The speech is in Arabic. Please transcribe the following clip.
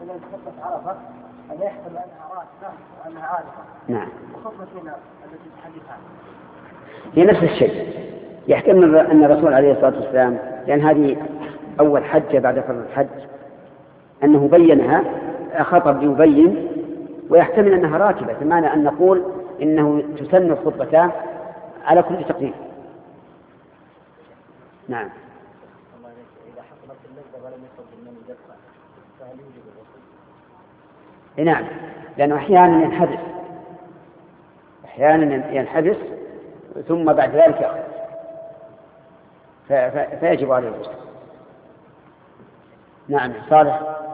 مثلا خطبة عرفة ألا يحتمل أنها راتبة وأنها عارفة؟ نعم. وخطبتنا التي تحدثها هي نفس الشيء، يحتمل أن الرسول عليه الصلاة والسلام، لأن هذه أول حجة بعد فرض الحج، أنه بينها خطب يبين، ويحتمل أنها راتبة، بمعنى أن نقول إنه تسن الخطبتان على كل تقدير. نعم. إذا حصلت اللذة ولم يصب من الجفة فهل يوجب الغسل؟ نعم، لأنه أحيانا ينحبس ثم بعد ذلك يخرج، فيجب عليه الغسل. نعم صالح.